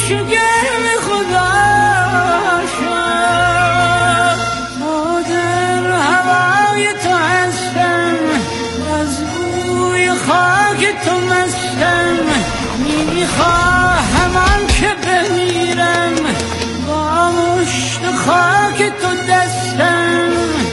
گرم خدا شد تا در هوای تو هستم از بوی خاک تو مستم میخواهم آن که بمیرم با مشت خاک تو دستم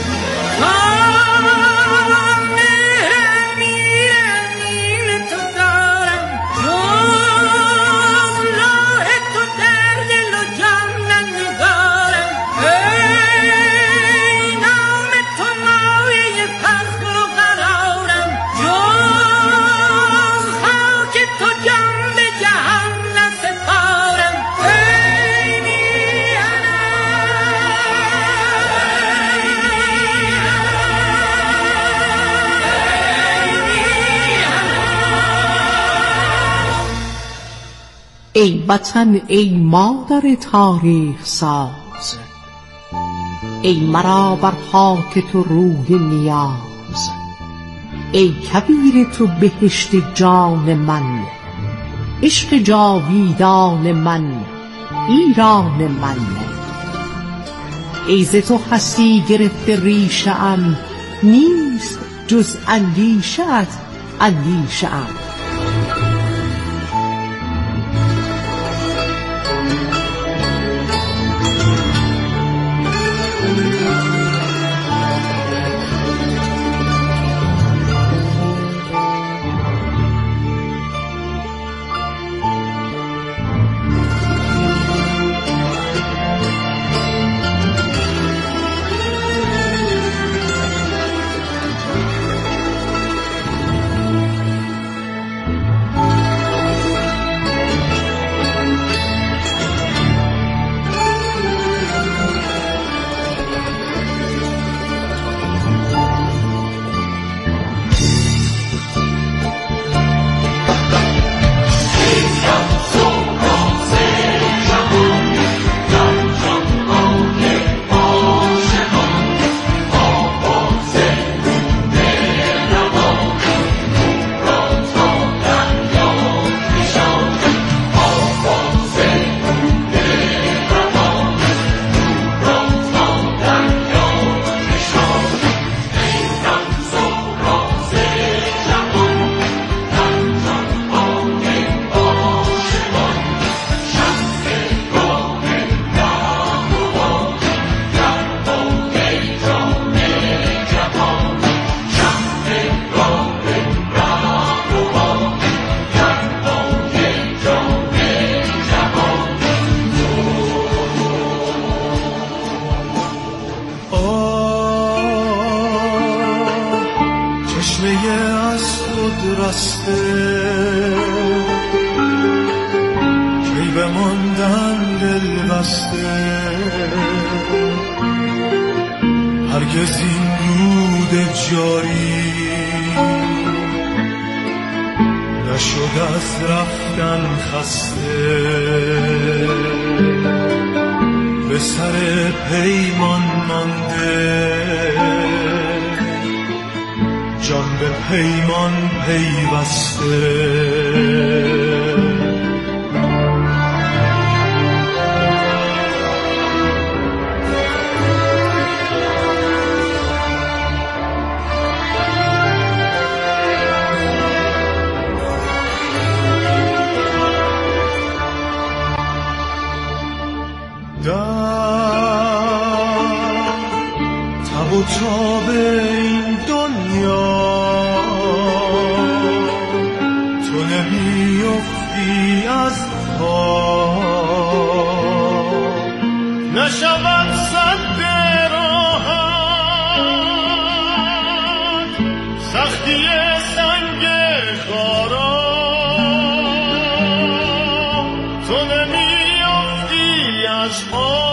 ای وطن ای مادر تاریخ ساز، ای مرا بر خاک تو روی نیاز، ای کبیر تو بهشت جان من، عشق جاویدان من، ایران من. ای ز تو هستی گرفته ریشه ام، نیست جز اندیشه ات اندیشه ام. کی بماندن دل بسته، هرگز این رود جاری نشد از رفتن خسته. به سر پیمان مانده، جان به پیمان پیوسته. تب و تاب این دنیا تو نمیافتی از پا، نشود سد راحت سختی سنگ خارا، تو نمیافتی از پا.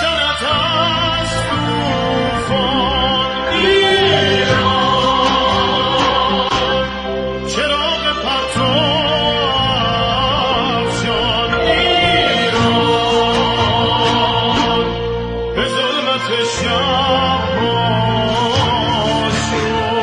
خجالت از طوفان ایران، چراغ پرتو افشان ایران، به ظلمت شب باز شد.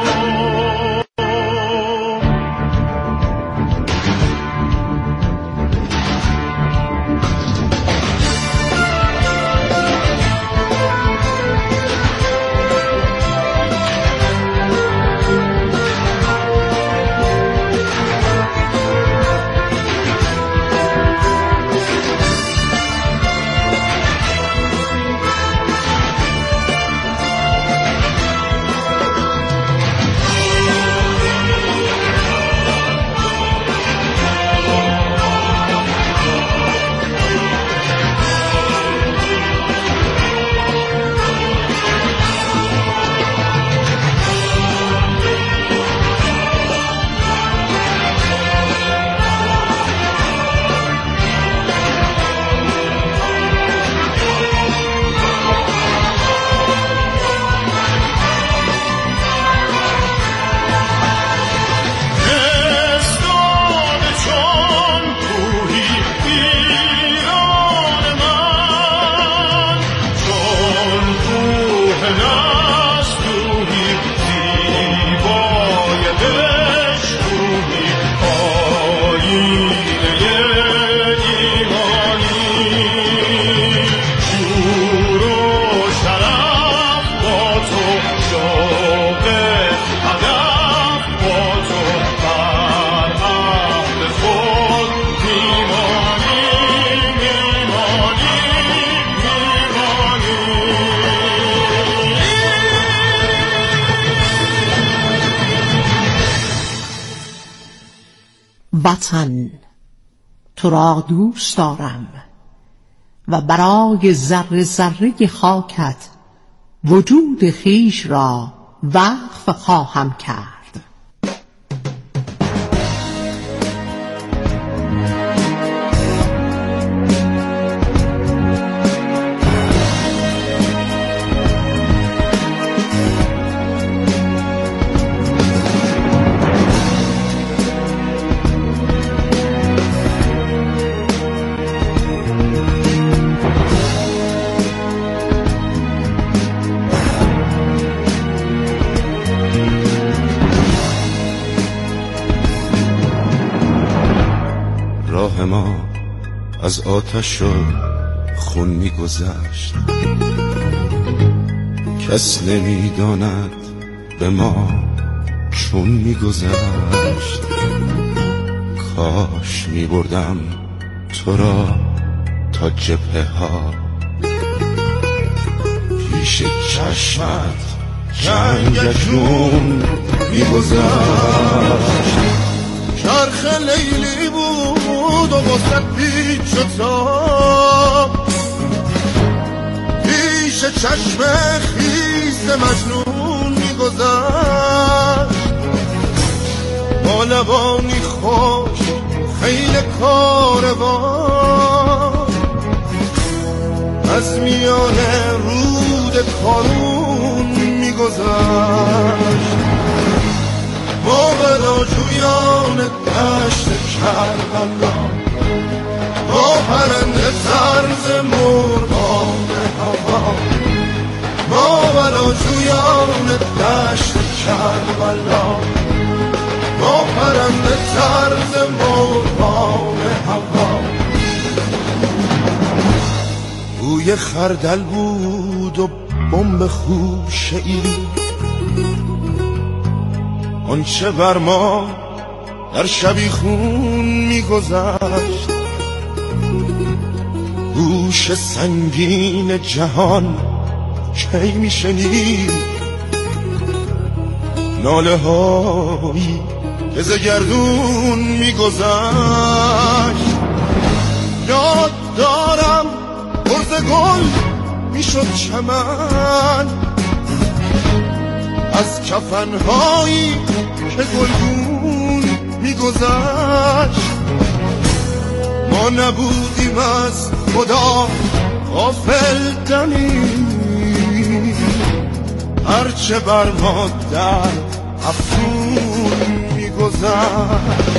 وطن، تو را دوست دارم و برای ذره ذره خاکت وجود خویش را وقف خواهم کرد. راه ما از آتش و خون می‌گذشت، کس نمی‌داند به ما چون می‌گذشت. کاش می‌بردم تو را تا جبهه ها، پیش چشمت جنگ اکنون می‌گذشت. چرخ لیلی بود و وسط پیچ و تاب، پیش چشم خیس مجنون می‌گذشت. با لبانی خوش خیل کاروان، از میان رود کارون می‌گذشت. ما بلاجویان دشت کربلا، با پرنده طرز مرغان هوا. ما بلاجویان دشت کربلا، با پرنده طرز مرغان هوا. بوی خردل بود و بمب خوشه‌ای، آنچه بر ما در شبیخون می‌گذشت. گوش سنگین جهان کی می‌شنید ناله هایی که ز گردون می‌گذشت. یاد دارم برز گل میشد چمن، از کفنهایی که گلگون میگذشت. ما نبودیم از خدا غافل دمی هرچه بر ما در افسون می‌گذشت،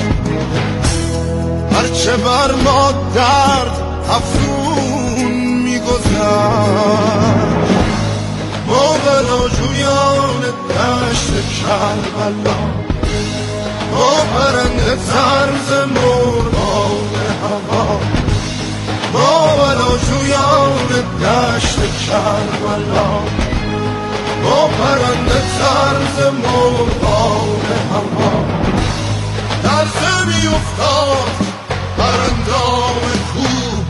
هرچه بر ما درد افسون می‌گذشت. ما بلاجویان دشت کربلا، ما پرنده طرز مرغان هوا، ما بلاجویان دشت کربلا، ما پرنده طرز مرغان هوا. در زمی افتاد پرندام کوه،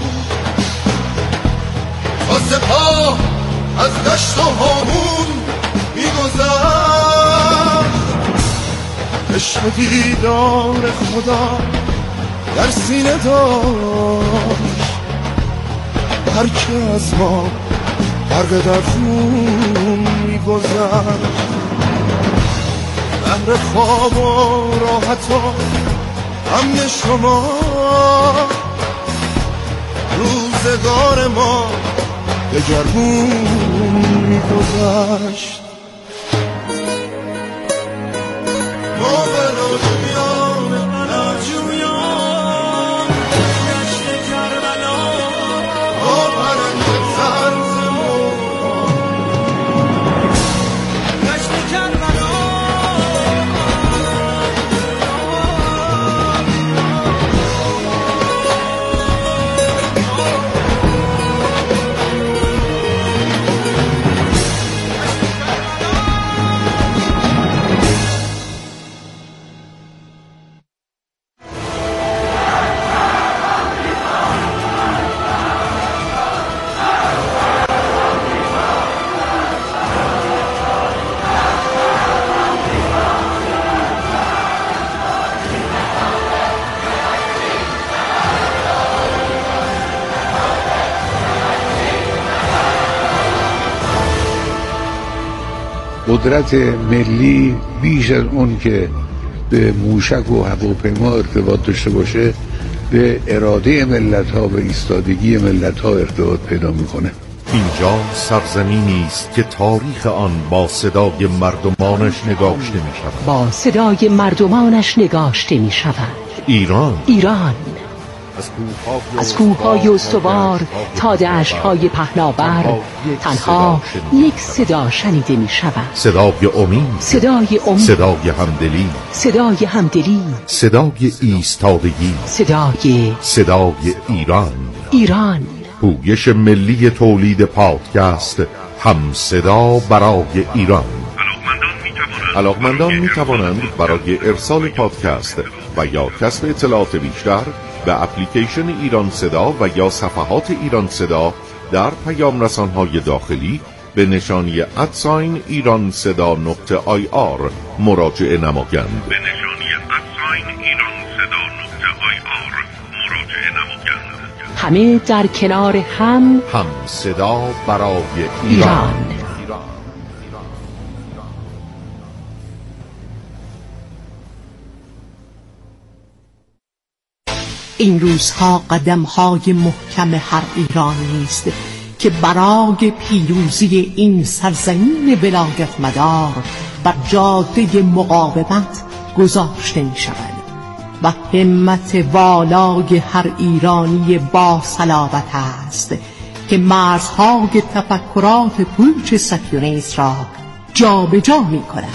تا سپاه از دشت و هامون می‌گذشت. عشق دیدار خدا در سینه داشت، هر که از ما غرق در خون می‌گذشت. بهر خواب و راحت و امن شما روزگار ما دگرگون می‌گذشت. ما بلاجویان دشت کربلا، ما پرنده طرز دشت کربلا. قدرت ملی بیش از اون که به موشک و هواپیما ارتباط داشته باشه به اراده ملت‌ها و ایستادگی ملت‌ها ارتباط پیدا میکنه. اینجا سرزمینی است که تاریخ آن با صدای مردمانش نگاشته می شود. با صدای مردمانش نگاشته می شود. ایران از کوه‌های استوار تا دشت‌های پهناور تنها یک صدا شنیده می شود. صدای امید، صدای همدلی، صدای ایستادگی، صدای ایران. پویش ملی تولید پادکست هم صدا برای ایران. علاقمندان می توانند برای ارسال پادکست و یا کسب اطلاعات بیشتر به اپلیکیشن ایران صدا و یا صفحات ایران صدا در پیام رسانهای داخلی به نشانی @ایرانصدا.ir مراجعه نمایند. همه در کنار هم صدا برای ایران. این روزها قدم‌های محکم هر ایرانی است که برای پیروزی این سرزمین ولایت مدار بر جاده مقاومت گذاشته می شود و همت والای هر ایرانی با صلابت است که مرزهای تفکرات پوچ سکیونیست را جا به جا می کند.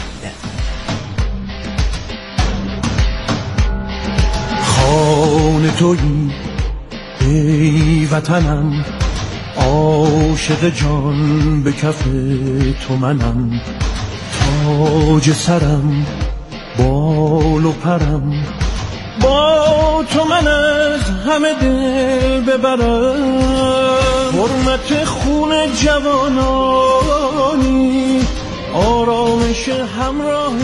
خانه تویی ای وطنم، عاشق جان به کف تو منم، تاج سرم بال و پرم، با تو من از همه دل ببرم. حرمت خون جوانانی، آرامش همراه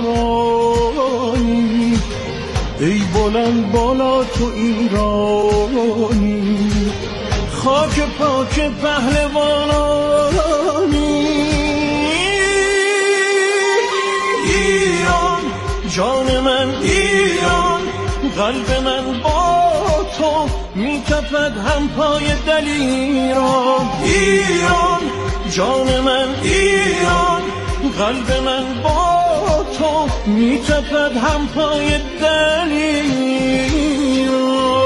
بارانی، ای بلند بالا تو ایرانی، خاک پاک پهلوانانی. ایران جان من، ایران قلب من با تو میتپد هم پای دلیران. ایران جان من، ایران قلب من با تو میتپد هم پای دلیران.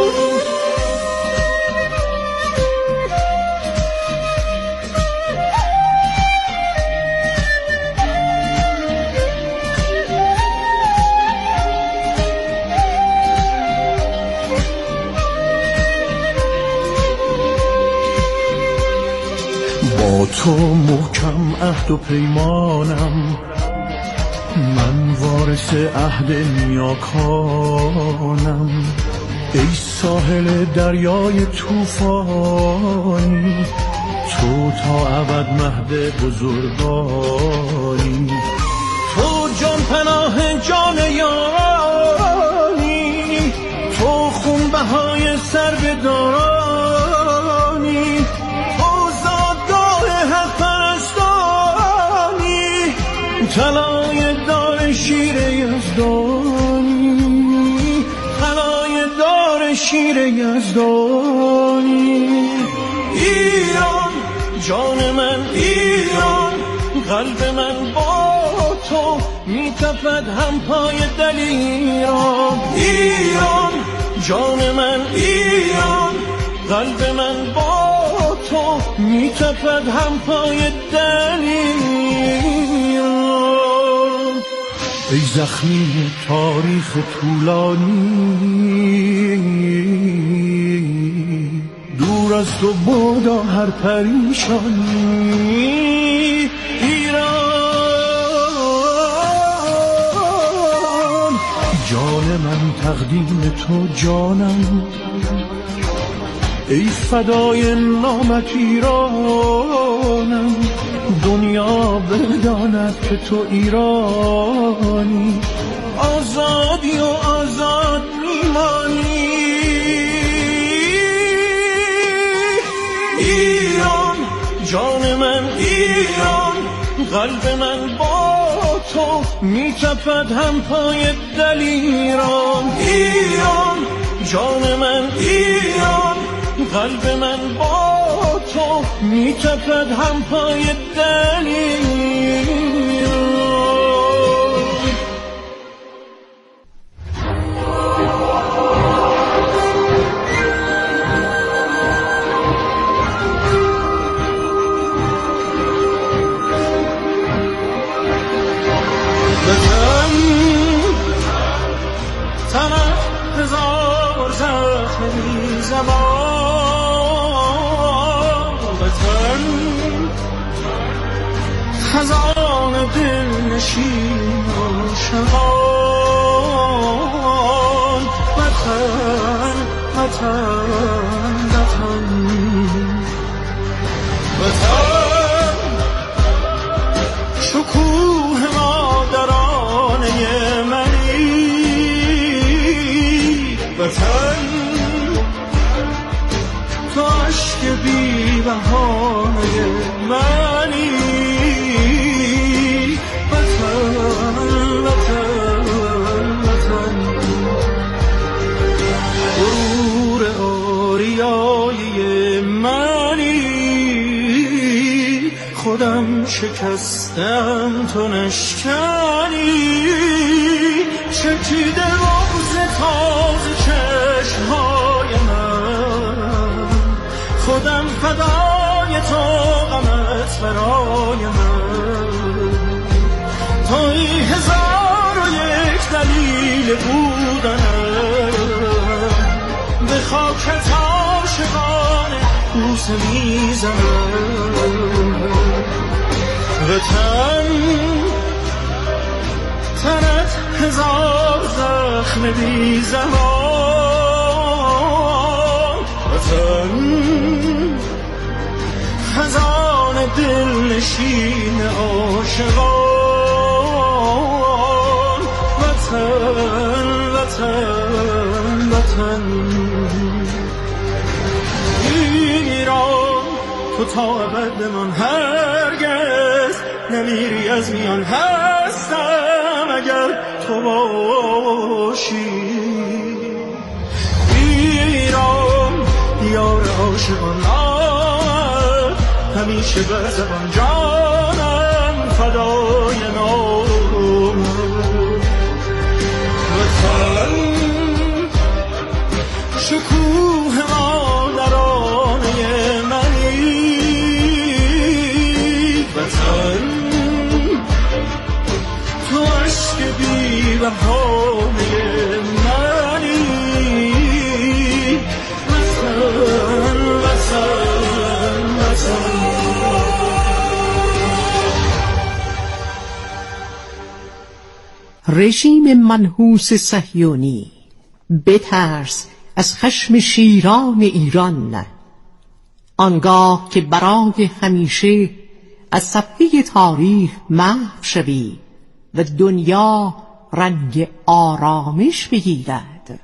با تو محکم عهد و پیمانم، من وارث عهد نیاکانم. ای ساحل دریای طوفانی، تو تا ابد مهد بزرگانی. تو جان پناه جان یارانی، تو خونبهای سر بدارانی. طلای دار شیر یزدانی، طلای دار شیر یزدانی. ایران جان من، ایران قلب من با تو میتپد هم پای دلیران. ایران جان من، ایران قلب من با تو میتپد هم پای دلیران. ای زخمی تاریخ طولانی، دور از تو بادا هر پریشانی. ایران جان من تقدیم تو جانم، ای فدای نامت ایرانم. دنیا بداند که تو ایرانی، آزادی و آزاد میمانی. ایران جان من، ایران قلب من با تو میتپد هم پای دلیران. ایران جان من، ایران قلب من با تو میتپد هم پای دلیران. بزن تنت هزار زخم بی زبان، بزن خزان دل نشین عاشقان. وطن وطن وطن وطن شکوه مادرانه منی. وطن تو عشق بی بهانه منی. وطن وطن وطن غرور آریایی منی. خودم شکستم تو نشکنی، چکیده روز تازه چشمهای من. خودم فدای تو غمت برای من. توی هزار و یک دلیل بودنم، به خاکت عاشقانه بوسه میزنم. وطن تنت هزار زخم بی زمان. وطن خزان دل نشین عاشقان. وطن وطن وطن ایران تو تا ابد بمان، هرگز نمیری از میان. هستم اگر تو باشی. ایران عاشقان نامم، همیشه بر زبان جانم فدای نام. وطن شکوه مادرانه منی، وطن تو عشق بی بهانه منی، وطن وطن وطن. رژیم منحوس صهیونی بترس از خشم شیران ایران، آنگاه که برای همیشه از صفحه تاریخ محو شوی و دنیا رنگ آرامش بگیرد.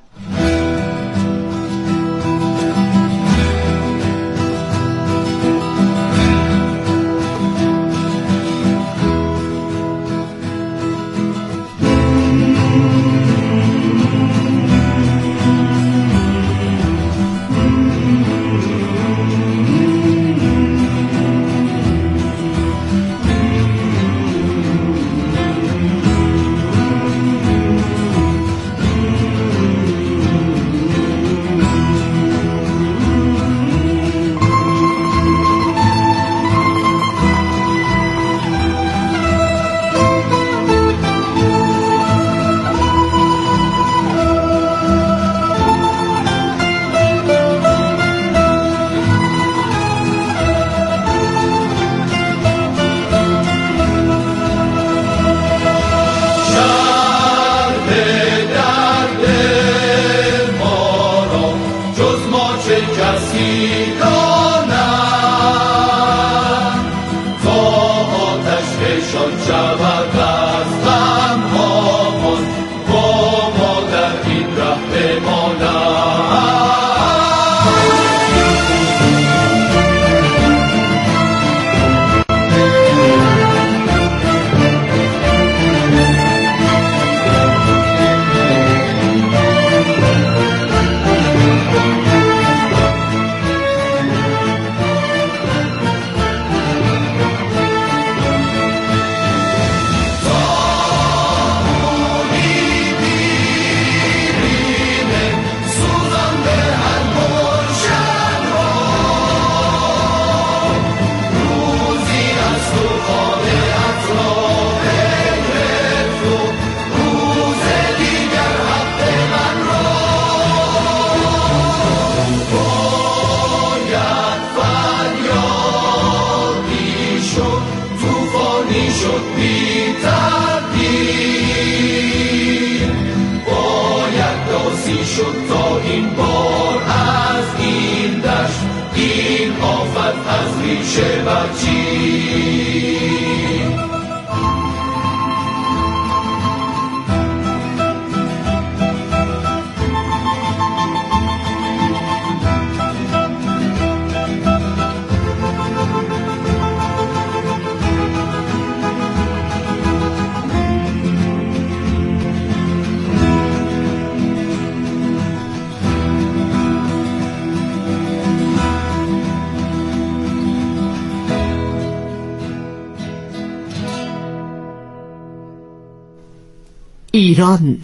ایران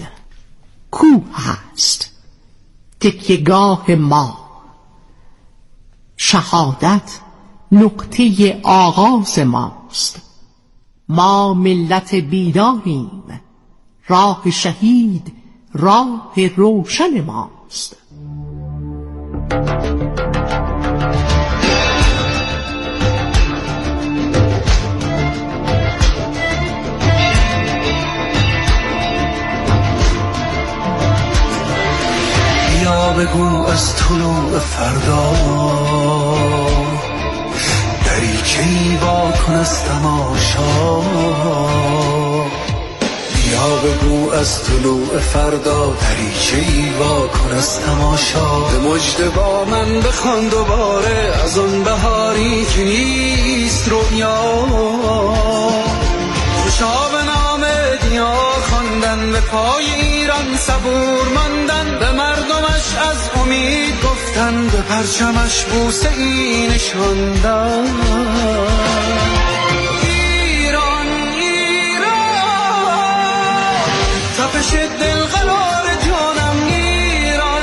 کوه است تکیه‌گاه ما، شهادت نقطه آغاز ماست. ما ملت بیداریم، راه شهید راه روشن ماست. بگو از طلوع فردا دریچه‌ای وا کن از تماشا، بیا بگو از طلوع فردا دریچه‌ای وا کن از تماشا. به مژده با من بخوان دوباره از آن بهاری که نیست رویا، خوشا به نام دنیا خواندن، به پای ایران صبور ماندن، به مردمش از امید گفتن، به پرچمش بوسه ای نشاندم. ایران ایران تپش دل قرار جانم. ایران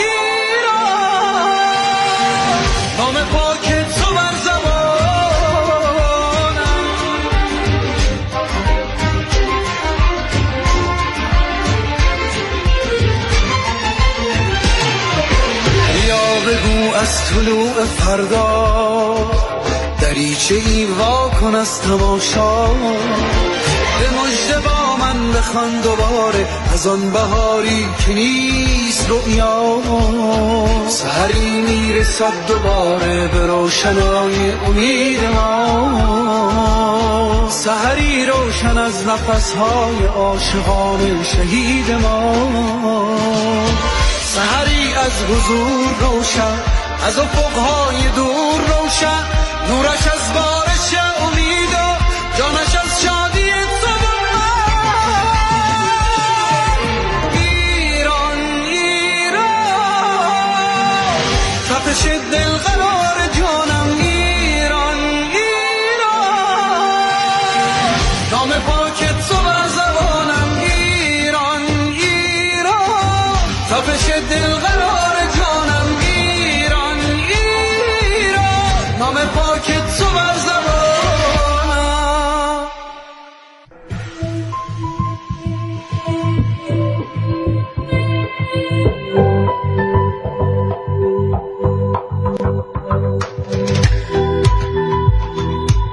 ایران نام پاک تو بر زبانم. یا بگو از طلوع فردا دریچه ای وا کن از تماشا. به مژده با من بخوان دوباره از آن بهاری که نیست رؤیا. سحری میرسد دوباره به روشنای امید ما. سحری روشن از نفسهای عاشقان شهید ما. سحری از حضور روشن، از افقهای دور روشن، نورش